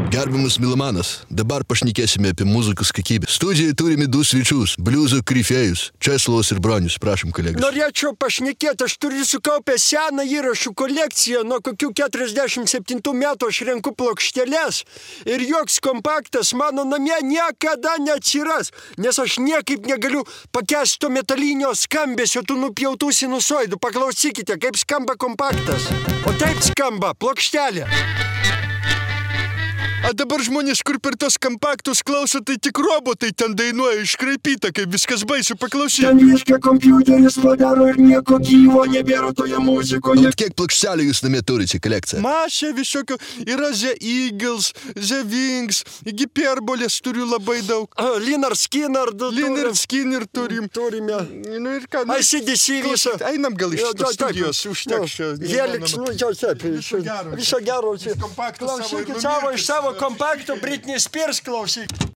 Gerbiamas Milomanas, dabar pašnekėsime apie muzikos kokybę. Studijoje turime du svečius, bliuzo korifėjus, Česlovas ir Bronius. Prašom, kolegos. Norėčiau pašnekėti, aš turiu sukaupę seną įrašų kolekciją, nuo kokių 47 metų aš renku plokšteles ir joks kompaktas mano namie niekada neatsiras, nes aš niekaip negaliu pakęsti to metalinio skambesio, tų nupjautų sinusoidų. Paklausykite, kaip skamba kompaktas. O taip skamba plokštelė. A dabar žmonės, kur per tos kompaktus klauso, tai tik robotai ten dainuoja iškraipyta, kaip viskas baisu, paklausyk. Ten viską kompiuteris padaro ir nieko gyvo nebėra toje muzikoje. Kiek plokštelių jūs namie turite kolekciją? Masė visokio, yra The Eagles, The Wings, Hiperbolės turiu labai daug. Lynyrd Skynyrd turim. Turime. Nu ir ką? ICDC visą. Einam gal iš šitos studijos, užteks čia. Helix, viso gero. Klausykit savo kompakto Britney Spears klausyk.